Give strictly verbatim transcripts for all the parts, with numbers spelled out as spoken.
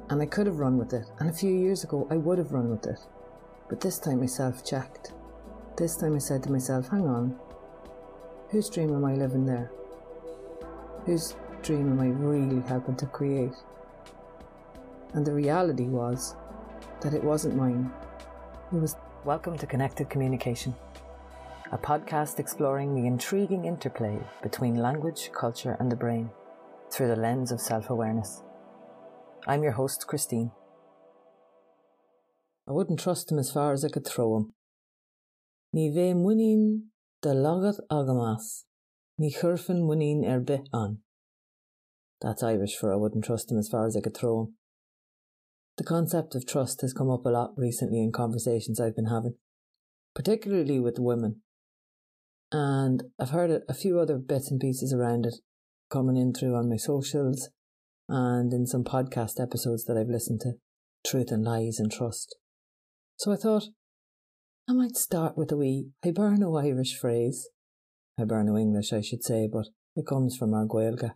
And I could have run with it, and a few years ago I would have run with it. But this time I self-checked. This time I said to myself, hang on, whose dream am I living there? Whose dream am I really helping to create? And the reality was that it wasn't mine. It was... Welcome to Connected Communication, a podcast exploring the intriguing interplay between language, culture and the brain through the lens of self-awareness. I'm your host, Christine. I wouldn't trust him as far as I could throw him. Ní bheith muineen de lagad agamas, ní churfin muineen er bith an. That's Irish for I wouldn't trust him as far as I could throw him. The concept of trust has come up a lot recently in conversations I've been having, particularly with women. And I've heard a few other bits and pieces around it coming in through on my socials and in some podcast episodes that I've listened to, Truth and Lies and Trust. So I thought I might start with a wee Hiberno Irish phrase, Hiberno English I should say, but it comes from our Gaeilge.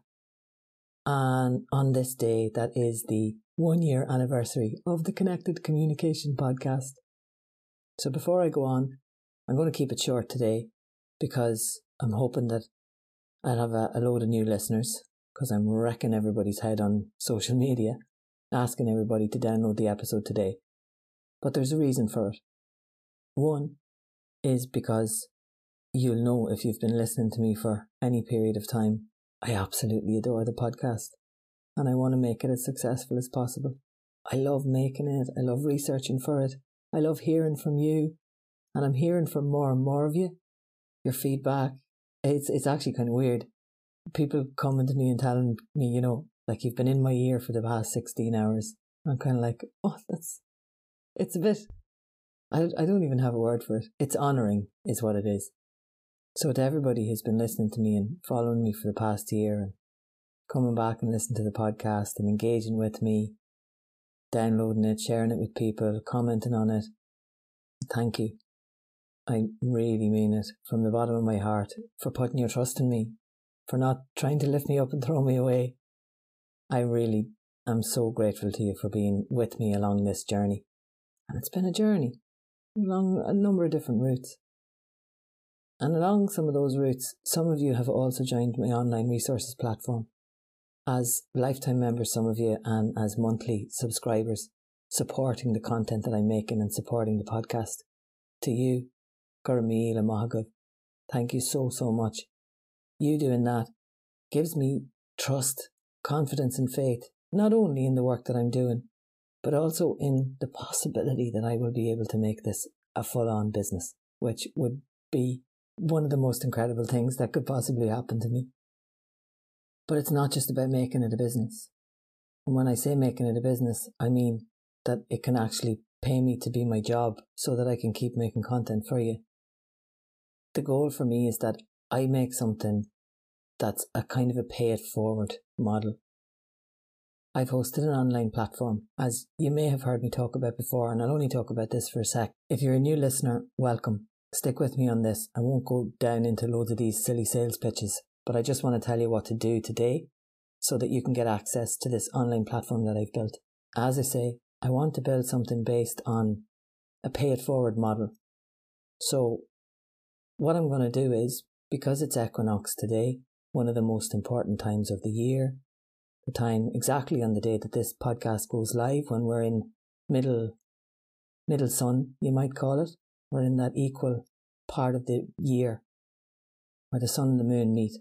And on this day, that is the one year anniversary of the Connected Communication podcast. So before I go on, I'm going to keep it short today because I'm hoping that I'll have a, a load of new listeners, because I'm wrecking everybody's head on social media, asking everybody to download the episode today. But there's a reason for it. One is because you'll know if you've been listening to me for any period of time, I absolutely adore the podcast and I want to make it as successful as possible. I love making it. I love researching for it. I love hearing from you, and I'm hearing from more and more of you. Your feedback. It's it's actually kind of weird. People coming to me and telling me, you know, like you've been in my ear for the past sixteen hours. I'm kind of like, oh, that's, it's a bit, I, I don't even have a word for it. It's honouring is what it is. So to everybody who's been listening to me and following me for the past year and coming back and listening to the podcast and engaging with me, downloading it, sharing it with people, commenting on it, thank you. I really mean it from the bottom of my heart for putting your trust in me, for not trying to lift me up and throw me away. I really am so grateful to you for being with me along this journey. And it's been a journey along a number of different routes. And along some of those routes, some of you have also joined my online resources platform as lifetime members, some of you, and as monthly subscribers, supporting the content that I'm making and supporting the podcast. To you, Gurmeel and Mahagav, thank you so, so much. You doing that gives me trust, confidence and faith, not only in the work that I'm doing, but also in the possibility that I will be able to make this a full-on business, which would be one of the most incredible things that could possibly happen to me. But it's not just about making it a business. And when I say making it a business, I mean that it can actually pay me to be my job so that I can keep making content for you. The goal for me is that I make something that's a kind of a pay it forward model. I've hosted an online platform, as you may have heard me talk about before, and I'll only talk about this for a sec. If you're a new listener, welcome. Stick with me on this. I won't go down into loads of these silly sales pitches, but I just want to tell you what to do today so that you can get access to this online platform that I've built. As I say, I want to build something based on a pay it forward model. So what I'm going to do is, because it's equinox today, one of the most important times of the year, the time exactly on the day that this podcast goes live, when we're in middle, middle sun, you might call it. We're in that equal part of the year where the sun and the moon meet.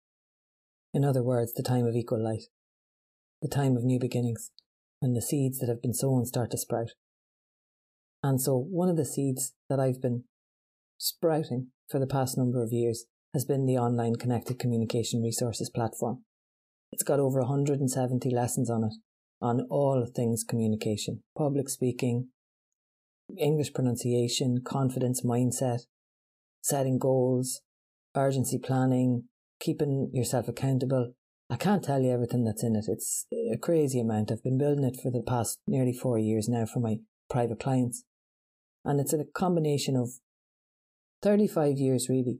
In other words, the time of equal light, the time of new beginnings, when the seeds that have been sown start to sprout. And so one of the seeds that I've been sprouting for the past number of years has been the online Connected Communication Resources platform. It's got over one hundred seventy lessons on it, on all things communication, public speaking, English pronunciation, confidence, mindset, setting goals, urgency planning, keeping yourself accountable. I can't tell you everything that's in it. It's a crazy amount. I've been building it for the past nearly four years now for my private clients. And it's a combination of thirty-five years really.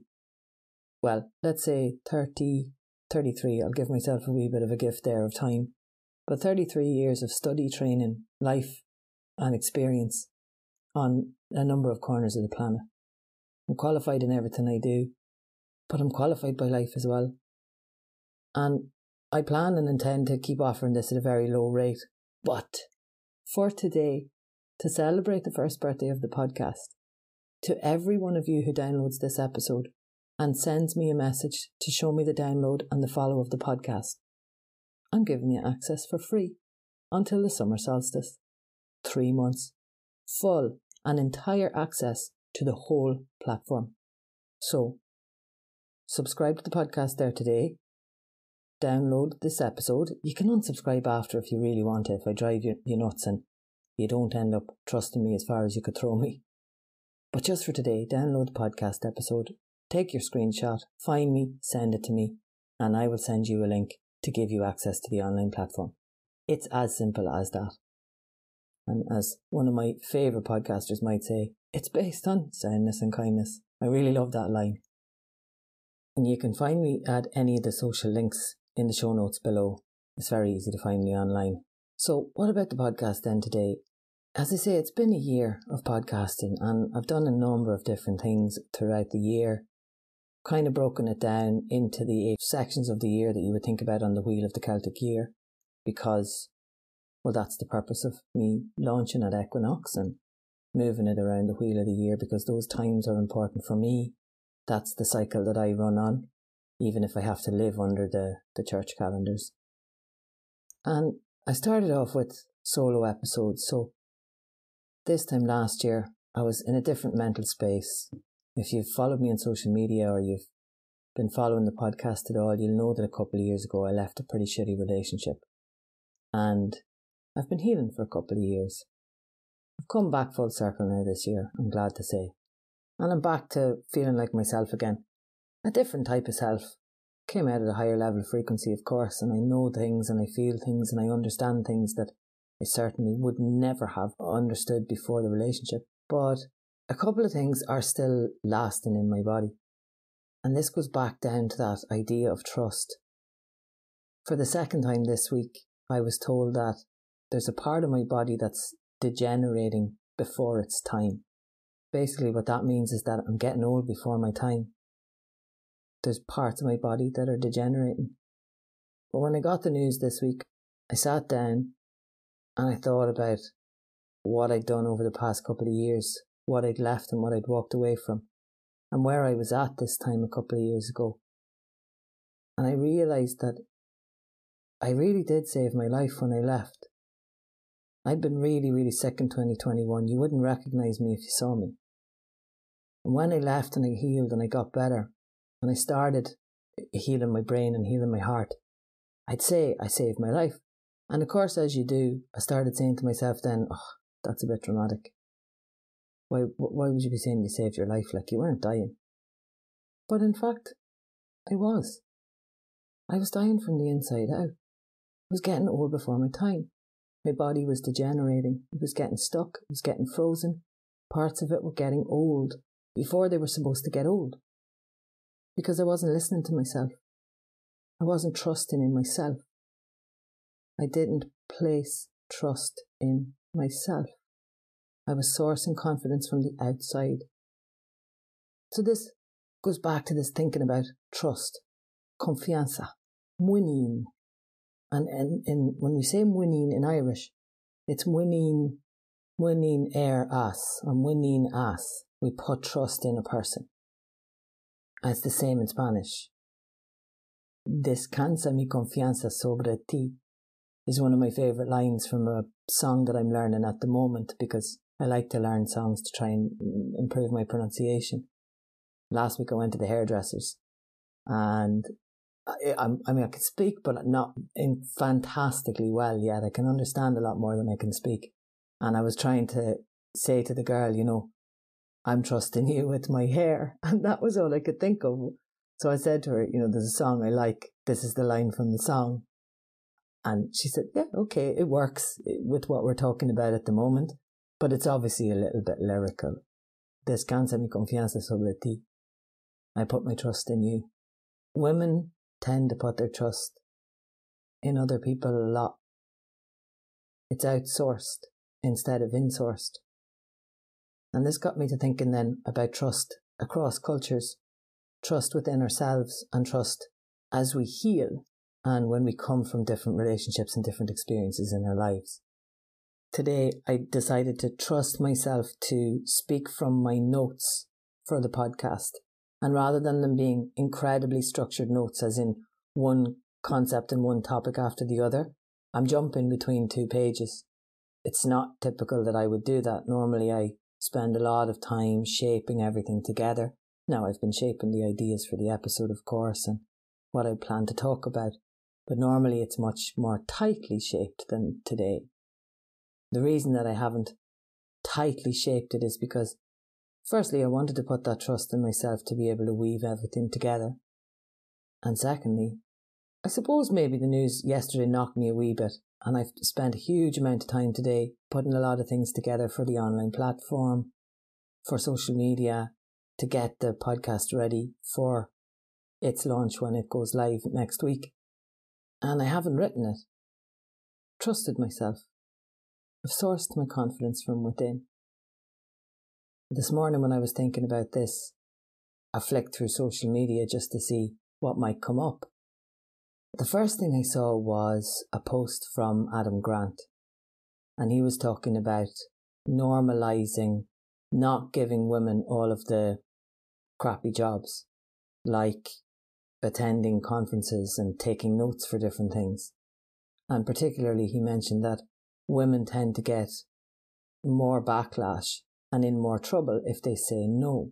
Well, let's say thirty, thirty-three. I'll give myself a wee bit of a gift there of time but thirty-three years of study, training, life and experience on a number of corners of the planet. I'm qualified in everything I do, but I'm qualified by life as well. And I plan and intend to keep offering this at a very low rate. But for today, to celebrate the first birthday of the podcast, to every one of you who downloads this episode and sends me a message to show me the download and the follow of the podcast, I'm giving you access for free until the summer solstice. Three months. Full and entire access to the whole platform. So, subscribe to the podcast there today. Download this episode. You can unsubscribe after if you really want to, if I drive you, you nuts and you don't end up trusting me as far as you could throw me. But just for today, download the podcast episode, take your screenshot, find me, send it to me, and I will send you a link to give you access to the online platform. It's as simple as that. And as one of my favourite podcasters might say, it's based on soundness and kindness. I really love that line. And you can find me at any of the social links in the show notes below. It's very easy to find me online. So what about the podcast then today? As I say, it's been a year of podcasting and I've done a number of different things throughout the year. Kind of broken it down into the eight sections of the year that you would think about on the wheel of the Celtic year. Because, well, that's the purpose of me launching at Equinox and moving it around the wheel of the year, because those times are important for me. That's the cycle that I run on, even if I have to live under the, the church calendars. And I started off with solo episodes. So this time last year, I was in a different mental space. If you've followed me on social media or you've been following the podcast at all, you'll know that a couple of years ago I left a pretty shitty relationship. And I've been healing for a couple of years. I've come back full circle now this year, I'm glad to say. And I'm back to feeling like myself again. A different type of self. Came out at a higher level of frequency, of course, and I know things and I feel things and I understand things that I certainly would never have understood before the relationship. But a couple of things are still lasting in my body. And this goes back down to that idea of trust. For the second time this week, I was told that there's a part of my body that's degenerating before its time. Basically what that means is that I'm getting old before my time. There's parts of my body that are degenerating. But when I got the news this week, I sat down and I thought about what I'd done over the past couple of years, what I'd left and what I'd walked away from, and where I was at this time a couple of years ago. And I realised that I really did save my life when I left. I'd been really, really sick in twenty twenty-one. You wouldn't recognise me if you saw me. And when I left and I healed and I got better, and I started healing my brain and healing my heart, I'd say I saved my life. And of course, as you do, I started saying to myself then, oh, that's a bit dramatic. Why, why would you be saying you saved your life like you weren't dying? But in fact, I was. I was dying from the inside out. I was getting old before my time. My body was degenerating. It was getting stuck. It was getting frozen. Parts of it were getting old before they were supposed to get old. Because I wasn't listening to myself. I wasn't trusting in myself. I didn't place trust in myself. I was sourcing confidence from the outside. So this goes back to this thinking about trust, confianza, muinin. And, and, and when we say muinin in Irish, it's muinin, muinin er as, or muinin as. We put trust in a person. And it's the same in Spanish. Descansa mi confianza sobre ti is one of my favourite lines from a song that I'm learning at the moment, because I like to learn songs to try and improve my pronunciation. Last week I went to the hairdressers and I, I, I mean I can speak but not in fantastically well yet. I can understand a lot more than I can speak. And I was trying to say to the girl, you know, I'm trusting you with my hair. And that was all I could think of. So I said to her, you know, there's a song I like. This is the line from the song. And she said, yeah, okay, it works with what we're talking about at the moment. But it's obviously a little bit lyrical. Descansa mi confianza sobre ti. I put my trust in you. Women tend to put their trust in other people a lot. it's outsourced instead of insourced. And this got me to thinking then about trust across cultures, trust within ourselves, and trust as we heal and when we come from different relationships and different experiences in our lives. Today, I decided to trust myself to speak from my notes for the podcast. And rather than them being incredibly structured notes, as in one concept and one topic after the other, I'm jumping between two pages. It's not typical that I would do that. Normally, I spend a lot of time shaping everything together. Now, I've been shaping the ideas for the episode, of course, and what I plan to talk about. But normally, it's much more tightly shaped than today. The reason that I haven't tightly shaped it is because, firstly, I wanted to put that trust in myself to be able to weave everything together. And secondly, I suppose maybe the news yesterday knocked me a wee bit, and I've spent a huge amount of time today putting a lot of things together for the online platform, for social media, to get the podcast ready for its launch when it goes live next week. And I haven't written it. Trusted myself. I've sourced my confidence from within. This morning when I was thinking about this, I flicked through social media just to see what might come up. The first thing I saw was a post from Adam Grant, and he was talking about normalising not giving women all of the crappy jobs, like attending conferences and taking notes for different things. And particularly he mentioned that women tend to get more backlash and in more trouble if they say no.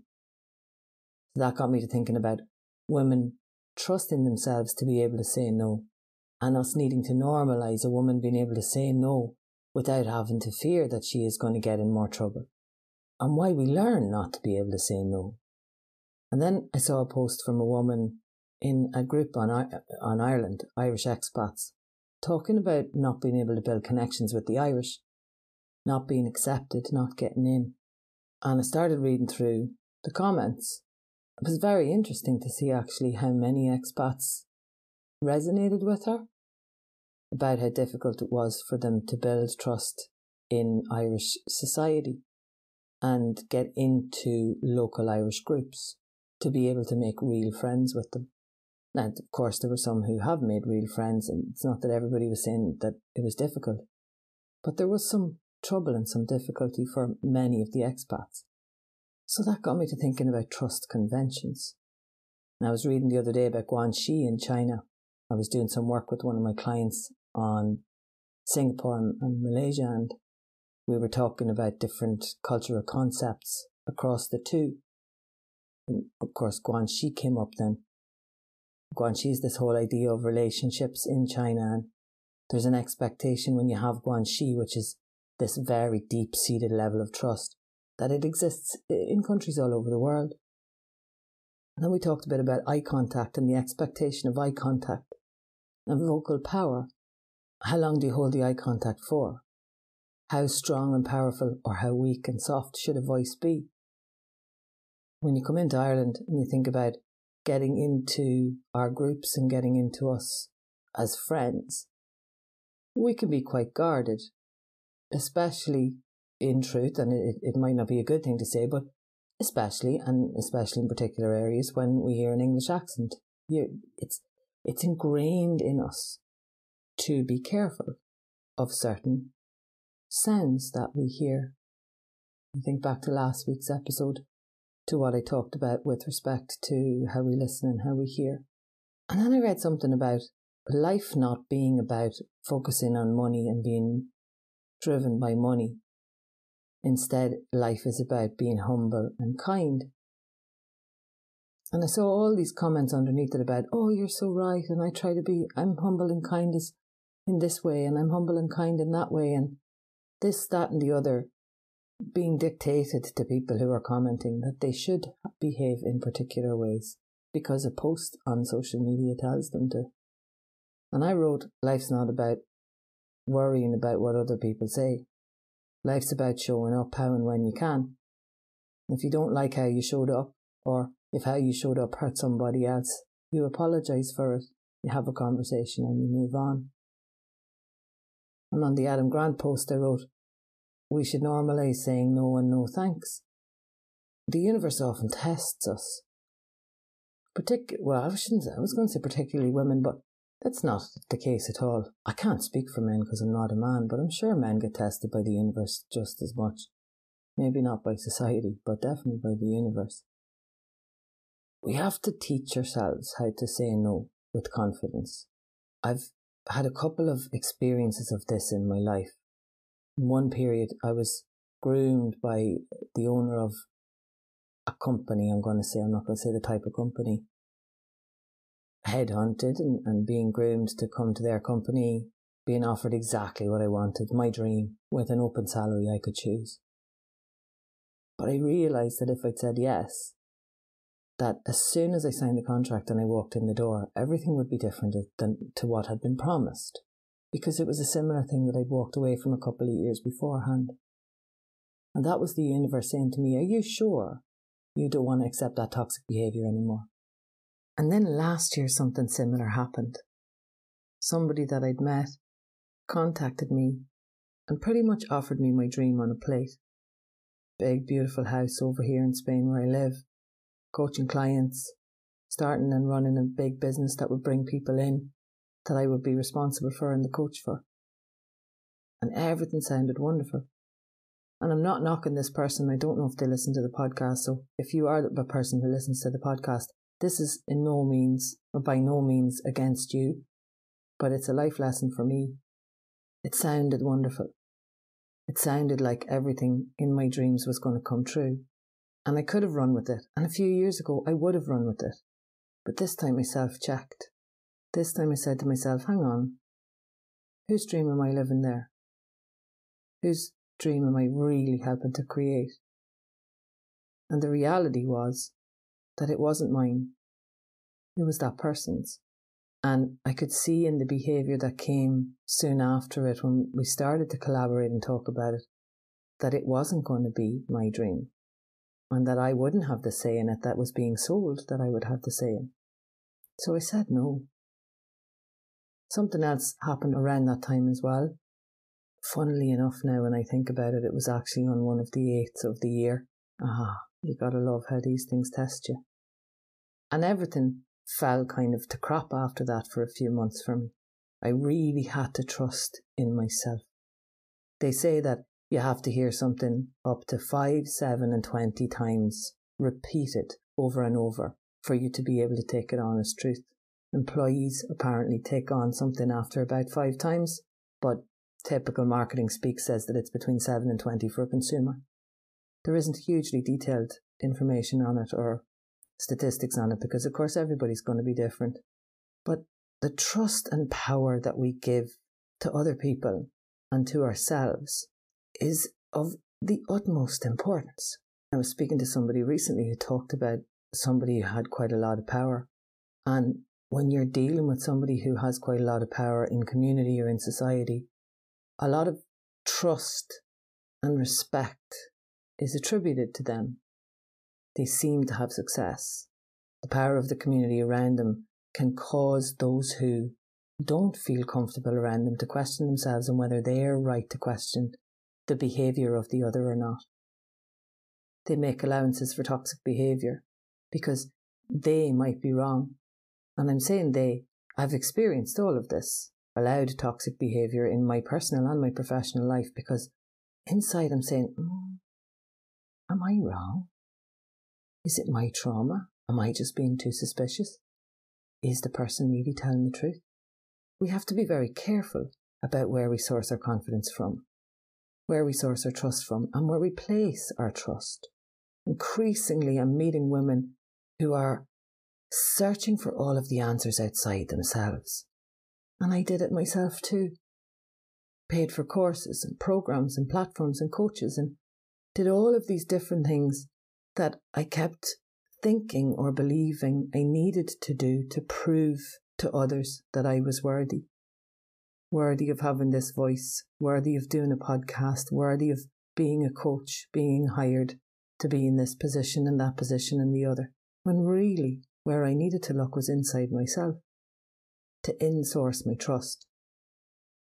That got me to thinking about women trusting themselves to be able to say no, and us needing to normalise a woman being able to say no without having to fear that she is going to get in more trouble, and why we learn not to be able to say no. And then I saw a post from a woman in a group on, on Ireland, Irish expats, talking about not being able to build connections with the Irish, not being accepted, not getting in. And I started reading through the comments. It was very interesting to see actually how many expats resonated with her about how difficult it was for them to build trust in Irish society and get into local Irish groups to be able to make real friends with them. Now, of course, there were some who have made real friends, and it's not that everybody was saying that it was difficult, but there was some trouble and some difficulty for many of the expats. So that got me to thinking about trust conventions. And I was reading the other day about Guangxi in China. I was doing some work with one of my clients on Singapore and, and Malaysia, and we were talking about different cultural concepts across the two. And of course, Guangxi came up then. Guangxi is this whole idea of relationships in China, and there's an expectation when you have Guangxi, which is this very deep-seated level of trust, that it exists in countries all over the world. And then we talked a bit about eye contact and the expectation of eye contact and vocal power. How long do you hold the eye contact for? How strong and powerful or how weak and soft should a voice be? When you come into Ireland and you think about getting into our groups and getting into us as friends, we can be quite guarded, especially in truth, and it, it might not be a good thing to say, but especially, and especially in particular areas when we hear an English accent. You, it's, it's ingrained in us to be careful of certain sounds that we hear. I think back to last week's episode, to what I talked about with respect to how we listen and how we hear. And then I read something about life not being about focusing on money and being driven by money. Instead, life is about being humble and kind. And I saw all these comments underneath it about, oh, you're so right, and I try to be, I'm humble and kind in this way, and I'm humble and kind in that way, and this, that, and the other, being dictated to people who are commenting that they should behave in particular ways because a post on social media tells them to. And I wrote, life's not about worrying about what other people say. Life's about showing up how and when you can. If you don't like how you showed up, or if how you showed up hurt somebody else, you apologise for it, you have a conversation and you move on. And on the Adam Grant post I wrote, we should normalise saying no and no thanks. The universe often tests us. Partic- well, I shouldn't say, I was going to say particularly women, but that's not the case at all. I can't speak for men because I'm not a man, but I'm sure men get tested by the universe just as much. Maybe not by society, but definitely by the universe. We have to teach ourselves how to say no with confidence. I've had a couple of experiences of this in my life. In one period, I was groomed by the owner of a company, I'm going to say, I'm not going to say the type of company, headhunted and, and being groomed to come to their company, being offered exactly what I wanted, my dream, with an open salary I could choose. But I realised that if I'd said yes, that as soon as I signed the contract and I walked in the door, everything would be different than to what had been promised, because it was a similar thing that I'd walked away from a couple of years beforehand. And that was the universe saying to me, are you sure you don't want to accept that toxic behaviour anymore? And then last year something similar happened. Somebody that I'd met contacted me and pretty much offered me my dream on a plate. Big, beautiful house over here in Spain where I live, coaching clients, starting and running a big business that would bring people in that I would be responsible for and the coach for. And everything sounded wonderful. And I'm not knocking this person. I don't know if they listen to the podcast. So if you are the person who listens to the podcast, this is in no means, or by no means against you, but it's a life lesson for me. It sounded wonderful. It sounded like everything in my dreams was going to come true. And I could have run with it. And a few years ago, I would have run with it. But this time I self-checked. This time I said to myself, hang on, whose dream am I living there? Whose dream am I really helping to create? And the reality was that it wasn't mine. It was that person's. And I could see in the behaviour that came soon after it, when we started to collaborate and talk about it, that it wasn't going to be my dream. And that I wouldn't have the say in it that was being sold, that I would have the say in. So I said no. Something else happened around that time as well. Funnily enough now, when I think about it, it was actually on one of the eighths of the year. Ah, you gotta love how these things test you. And everything fell kind of to crap after that for a few months for me. I really had to trust in myself. They say that you have to hear something up to five, seven and twenty times repeated over and over for you to be able to take it on as truth. Employees apparently take on something after about five times, but typical marketing speak says that it's between seven and twenty for a consumer. There isn't hugely detailed information on it or statistics on it because, of course, everybody's going to be different. But the trust and power that we give to other people and to ourselves is of the utmost importance. I was speaking to somebody recently who talked about somebody who had quite a lot of power. And when you're dealing with somebody who has quite a lot of power in community or in society, a lot of trust and respect is attributed to them. They seem to have success. The power of the community around them can cause those who don't feel comfortable around them to question themselves and whether they're right to question the behaviour of the other or not. They make allowances for toxic behaviour because they might be wrong. And I'm saying they, I've experienced all of this, allowed toxic behaviour in my personal and my professional life, because inside I'm saying, mm, am I wrong? Is it my trauma? Am I just being too suspicious? Is the person really telling the truth? We have to be very careful about where we source our confidence from, where we source our trust from, and where we place our trust. Increasingly, I'm meeting women who are searching for all of the answers outside themselves. And I did it myself too. Paid for courses and programs and platforms and coaches and did all of these different things that I kept thinking or believing I needed to do to prove to others that I was worthy. Worthy of having this voice, worthy of doing a podcast, worthy of being a coach, being hired to be in this position and that position and the other. When really, where I needed to look was inside myself, to in-source my trust.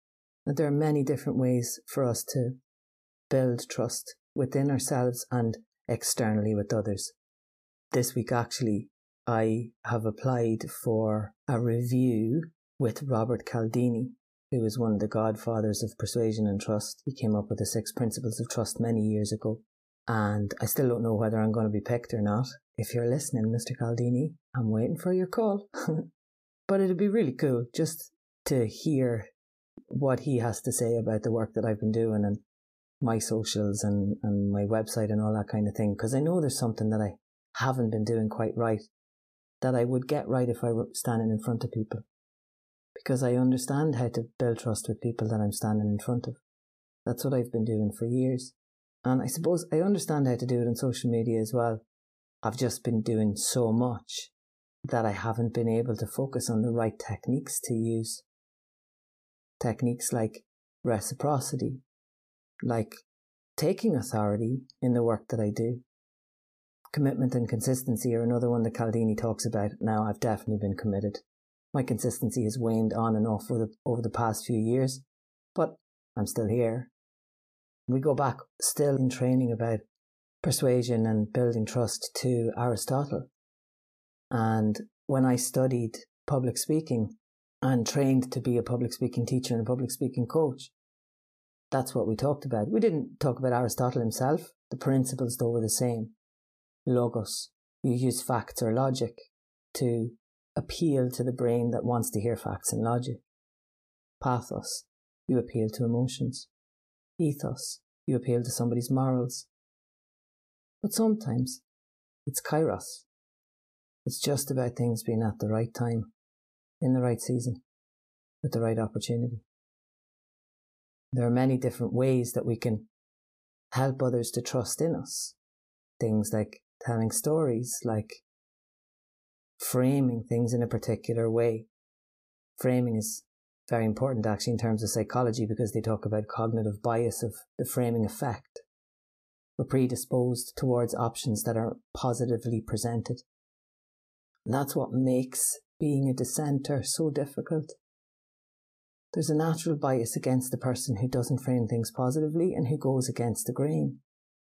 that there are many different ways for us to build trust within ourselves and externally with others. This week, actually, I have applied for a review with Robert Cialdini, who is one of the godfathers of persuasion and trust. He came up with the six principles of trust many years ago, and I still don't know whether I'm going to be picked or not. If you're listening, Mister Cialdini, I'm waiting for your call. But it'd be really cool just to hear what he has to say about the work that I've been doing and my socials and, and my website and all that kind of thing, because I know there's something that I haven't been doing quite right, that I would get right if I were standing in front of people, because I understand how to build trust with people that I'm standing in front of. That's what I've been doing for years. And I suppose I understand how to do it on social media as well. I've just been doing so much that I haven't been able to focus on the right techniques to use. Techniques like reciprocity, like taking authority in the work that I do. Commitment and consistency are another one that Cialdini talks about. Now, I've definitely been committed. My consistency has waned on and off over the, over the past few years, but I'm still here. We go back still in training about persuasion and building trust to Aristotle. And when I studied public speaking and trained to be a public speaking teacher and a public speaking coach, that's what we talked about. We didn't talk about Aristotle himself. The principles, though, were the same. Logos. You use facts or logic to appeal to the brain that wants to hear facts and logic. Pathos. You appeal to emotions. Ethos. You appeal to somebody's morals. But sometimes it's kairos. It's just about things being at the right time, in the right season, with the right opportunity. There are many different ways that we can help others to trust in us. Things like telling stories, like framing things in a particular way. Framing is very important actually in terms of psychology, because they talk about cognitive bias of the framing effect. We're predisposed towards options that are positively presented. And that's what makes being a dissenter so difficult. There's a natural bias against the person who doesn't frame things positively and who goes against the grain.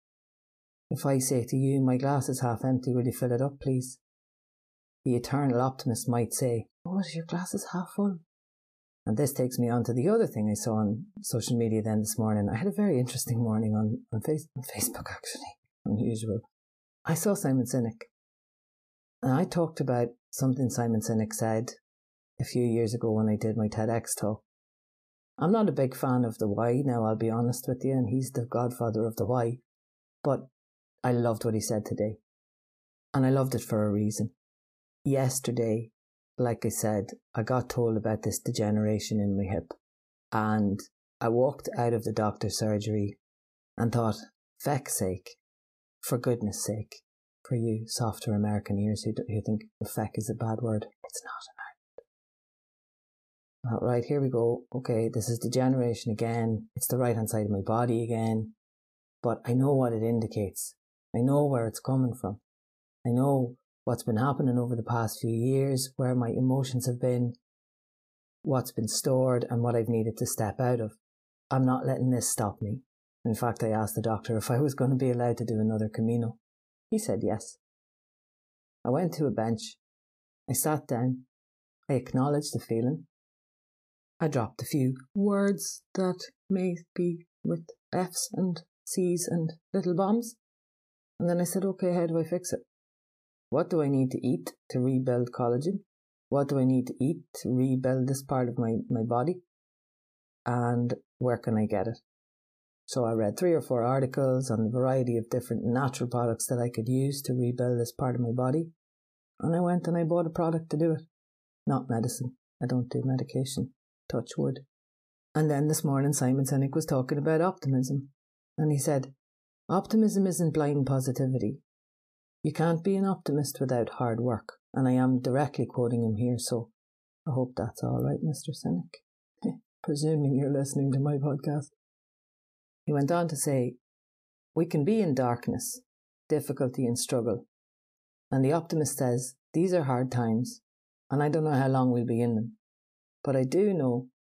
If I say to you, my glass is half empty, will you fill it up, please? The eternal optimist might say, oh, your glass is half full. And this takes me on to the other thing I saw on social media then this morning. I had a very interesting morning on, on, face, on Facebook, actually. Unusual. I saw Simon Sinek. And I talked about something Simon Sinek said a few years ago when I did my TEDx talk. I'm not a big fan of the why now, I'll be honest with you, and he's the godfather of the why. But I loved what he said today. And I loved it for a reason. Yesterday, like I said, I got told about this degeneration in my hip. And I walked out of the doctor's surgery and thought, feck's sake, for goodness sake, for you softer American ears who, who think feck is a bad word, it's not American. Right, here we go. Okay, this is degeneration again. It's the right hand side of my body again. But I know what it indicates. I know where it's coming from. I know what's been happening over the past few years, where my emotions have been, what's been stored, and what I've needed to step out of. I'm not letting this stop me. In fact, I asked the doctor if I was going to be allowed to do another Camino. He said yes. I went to a bench. I sat down. I acknowledged the feeling. I dropped a few words that may be with F's and C's and little bombs. And then I said, okay, how do I fix it? What do I need to eat to rebuild collagen? What do I need to eat to rebuild this part of my, my body? And where can I get it? So I read three or four articles on the variety of different natural products that I could use to rebuild this part of my body. And I went and I bought a product to do it. Not medicine. I don't do medication. Touch wood. And then this morning Simon Sinek was talking about optimism. And he said, optimism isn't blind positivity. You can't be an optimist without hard work. And I am directly quoting him here, so I hope that's all right, Mister Sinek. Presuming you're listening to my podcast. He went on to say, we can be in darkness, difficulty and struggle. And the optimist says, these are hard times, and I don't know how long we'll be in them. But I do know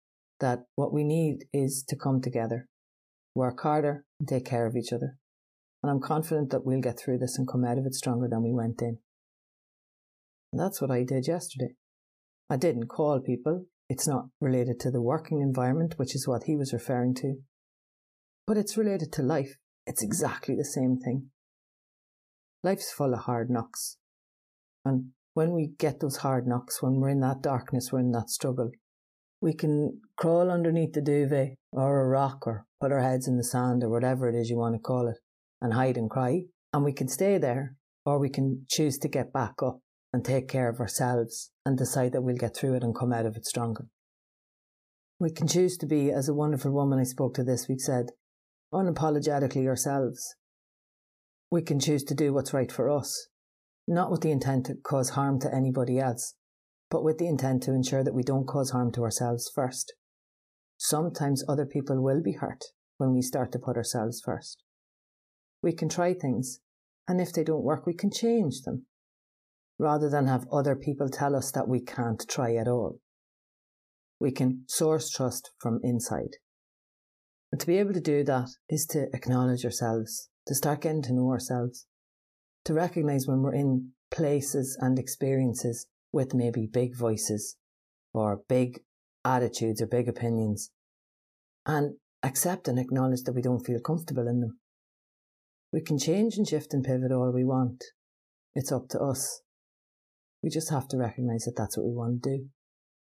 that what we need is to come together, work harder and take care of each other. And I'm confident that we'll get through this and come out of it stronger than we went in. And that's what I did yesterday. I didn't call people. It's not related to the working environment, which is what he was referring to. But it's related to life. It's exactly the same thing. Life's full of hard knocks. And when we get those hard knocks, when we're in that darkness, we're in that struggle, we can crawl underneath the duvet or a rock or put our heads in the sand or whatever it is you want to call it and hide and cry. And we can stay there, or we can choose to get back up and take care of ourselves and decide that we'll get through it and come out of it stronger. We can choose to be, as a wonderful woman I spoke to this week said, unapologetically ourselves. We can choose to do what's right for us, not with the intent to cause harm to anybody else, but with the intent to ensure that we don't cause harm to ourselves first. Sometimes other people will be hurt when we start to put ourselves first. We can try things, and if they don't work, we can change them, rather than have other people tell us that we can't try at all. We can source trust from inside. And to be able to do that is to acknowledge ourselves, to start getting to know ourselves, to recognise when we're in places and experiences with maybe big voices or big attitudes or big opinions, and accept and acknowledge that we don't feel comfortable in them. We can change and shift and pivot all we want. It's up to us. We just have to recognise that that's what we want to do.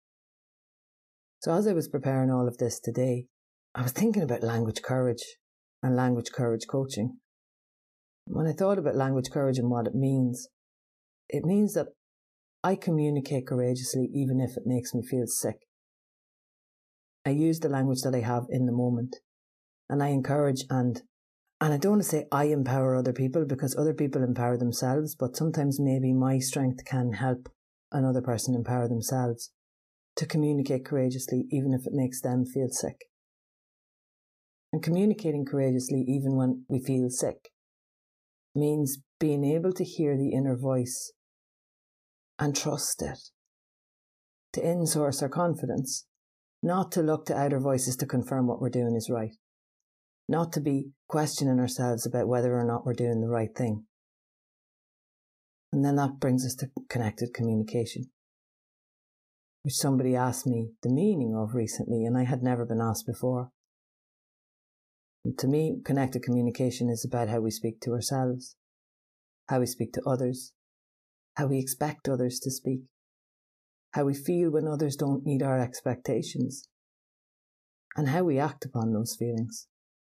So as I was preparing all of this today, I was thinking about language courage and language courage coaching. When I thought about language courage and what it means, it means that I communicate courageously even if it makes me feel sick. I use the language that I have in the moment, and I encourage and and I don't want to say I empower other people, because other people empower themselves, but sometimes maybe my strength can help another person empower themselves to communicate courageously even if it makes them feel sick. And communicating courageously even when we feel sick means being able to hear the inner voice and trust it, to insource our confidence, not to look to outer voices to confirm what we're doing is right, not to be questioning ourselves about whether or not we're doing the right thing. And then that brings us to connected communication, which somebody asked me the meaning of recently, and I had never been asked before. And to me, connected communication is about how we speak to ourselves, how we speak to others, how we expect others to speak, how we feel when others don't meet our expectations, and how we act upon those feelings.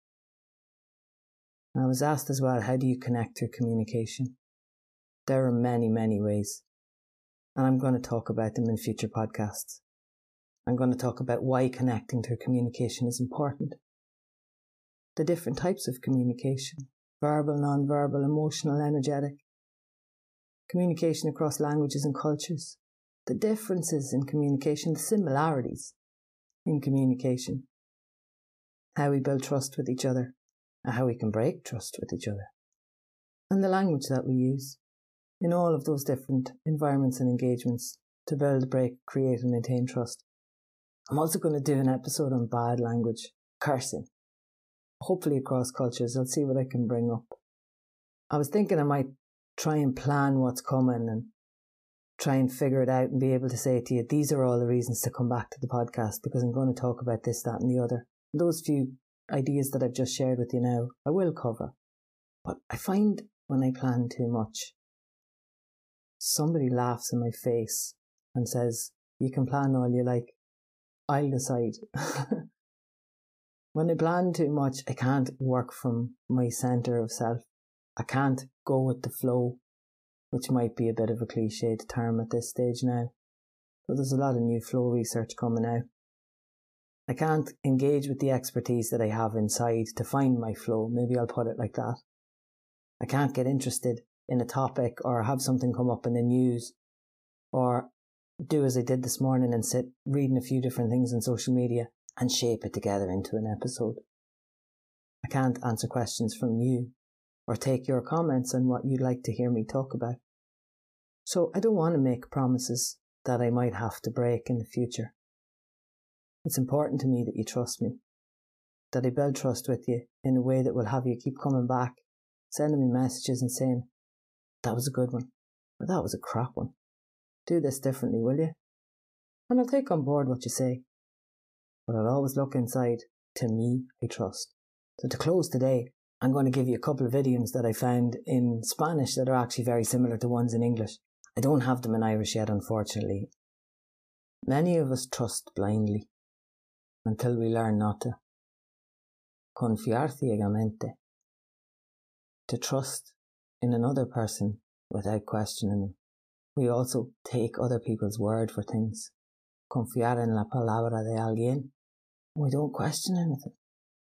I was asked as well, how do you connect through communication? There are many, many ways, and I'm going to talk about them in future podcasts. I'm going to talk about why connecting through communication is important, the different types of communication, verbal, non-verbal, emotional, energetic, communication across languages and cultures, the differences in communication, the similarities in communication, how we build trust with each other, and how we can break trust with each other, and the language that we use in all of those different environments and engagements to build, break, create and maintain trust. I'm also going to do an episode on bad language, cursing, hopefully across cultures. I'll see what I can bring up. I was thinking I might try and plan what's coming and try and figure it out and be able to say to you, these are all the reasons to come back to the podcast, because I'm going to talk about this, that and the other. Those few ideas that I've just shared with you now, I will cover. But I find when I plan too much, somebody laughs in my face and says, you can plan all you like, I'll decide. When I plan too much, I can't work from my centre of self. I can't go with the flow, which might be a bit of a cliched term at this stage now, but there's a lot of new flow research coming out. I can't engage with the expertise that I have inside to find my flow, maybe I'll put it like that. I can't get interested in a topic or have something come up in the news or do as I did this morning and sit reading a few different things on social media and shape it together into an episode. I can't answer questions from you or take your comments on what you'd like to hear me talk about. So I don't want to make promises that I might have to break in the future. It's important to me that you trust me, that I build trust with you in a way that will have you keep coming back, sending me messages and saying, that was a good one, or that was a crap one. Do this differently, will you? And I'll take on board what you say, but I'll always look inside. To me, I trust. So to close today, I'm going to give you a couple of idioms that I found in Spanish that are actually very similar to ones in English. I don't have them in Irish yet, unfortunately. Many of us trust blindly until we learn not to. Confiar ciegamente. To trust in another person without questioning them. We also take other people's word for things. Confiar en la palabra de alguien. We don't question anything.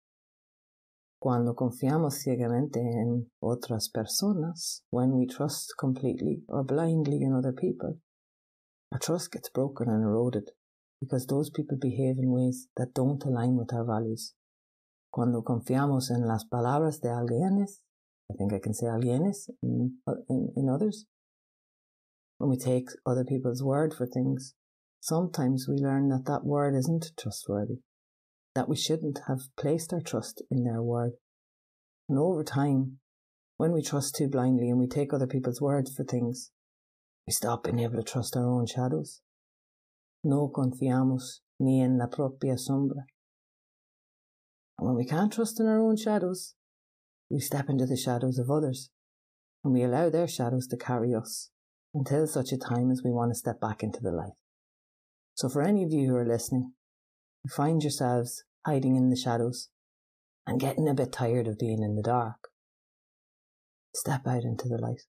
Cuando confiamos ciegamente en otras personas, when we trust completely or blindly in other people, our trust gets broken and eroded because those people behave in ways that don't align with our values. Cuando confiamos en las palabras de alguienes, I think I can say alguienes in, in, in others, when we take other people's word for things, sometimes we learn that that word isn't trustworthy, that we shouldn't have placed our trust in their word. And over time, when we trust too blindly and we take other people's words for things, we stop being able to trust our own shadows. No confiamos ni en la propia sombra. And when we can't trust in our own shadows, we step into the shadows of others, and we allow their shadows to carry us until such a time as we want to step back into the light. So for any of you who are listening, who find yourselves hiding in the shadows and getting a bit tired of being in the dark, step out into the light.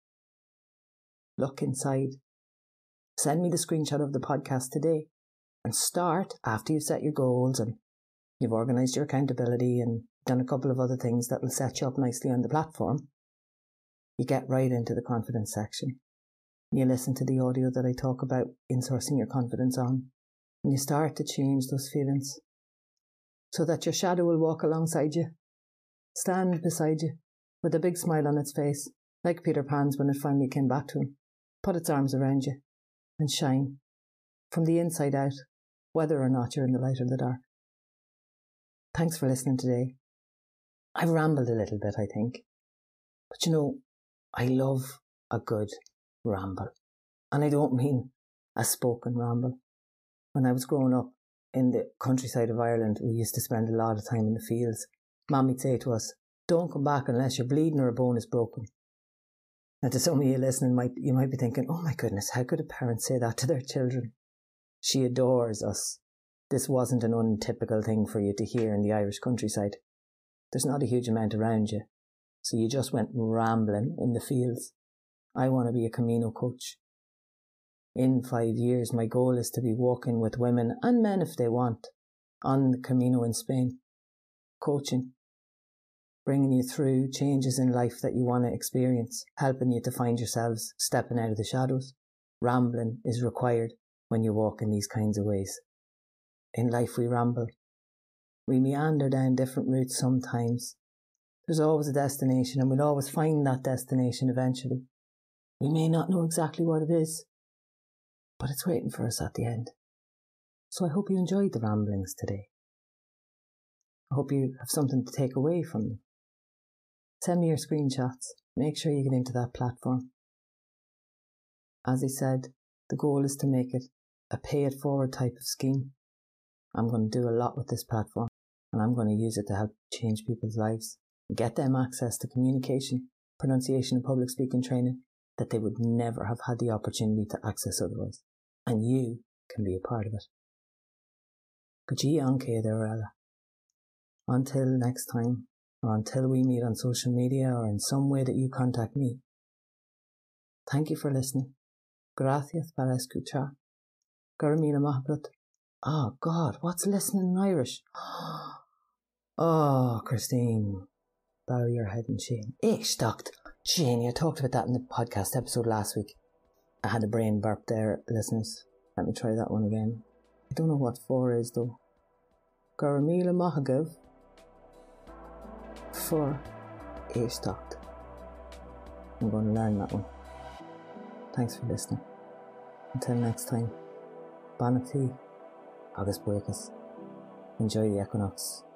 Look inside. Send me the screenshot of the podcast today and start, after you've set your goals and you've organised your accountability and done a couple of other things that will set you up nicely on the platform, you get right into the confidence section. You listen to the audio that I talk about insourcing your confidence on, and you start to change those feelings so that your shadow will walk alongside you, stand beside you with a big smile on its face, like Peter Pan's when it finally came back to him, put its arms around you and shine from the inside out, whether or not you're in the light or the dark. Thanks for listening today. I've rambled a little bit, I think. But you know, I love a good ramble. And I don't mean a spoken ramble. When I was growing up in the countryside of Ireland, we used to spend a lot of time in the fields. Mum would say to us, don't come back unless you're bleeding or a bone is broken. Now to some of you listening, might, you might be thinking, oh my goodness, how could a parent say that to their children? She adores us. This wasn't an untypical thing for you to hear in the Irish countryside. There's not a huge amount around you, so you just went rambling in the fields. I want to be a Camino coach. In five years, my goal is to be walking with women and men if they want on the Camino in Spain, coaching, bringing you through changes in life that you want to experience, helping you to find yourselves stepping out of the shadows. Rambling is required when you walk in these kinds of ways. In life we ramble. We meander down different routes sometimes. There's always a destination and we'll always find that destination eventually. We may not know exactly what it is, but it's waiting for us at the end. So I hope you enjoyed the ramblings today. I hope you have something to take away from them. Send me your screenshots. Make sure you get into that platform. As I said, the goal is to make it a pay-it-forward type of scheme. I'm going to do a lot with this platform, and I'm going to use it to help change people's lives and get them access to communication, pronunciation and public speaking training that they would never have had the opportunity to access otherwise. And you can be a part of it. Gaji anke derela. Until next time, or until we meet on social media or in some way that you contact me. Thank you for listening. Gracias para escuchar. Garamina Mahbrat. Oh God, what's listening in Irish? Oh, Christine, bow your head in shame. Ich stocked. Shane, you talked about that in the podcast episode last week. I had a brain burp there, listeners. Let me try that one again. I don't know what four is though. Garamila Mahagav. For ich stocked. I'm going to learn that one. Thanks for listening. Until next time. Banachí. Agus buchas. Enjoy the equinox.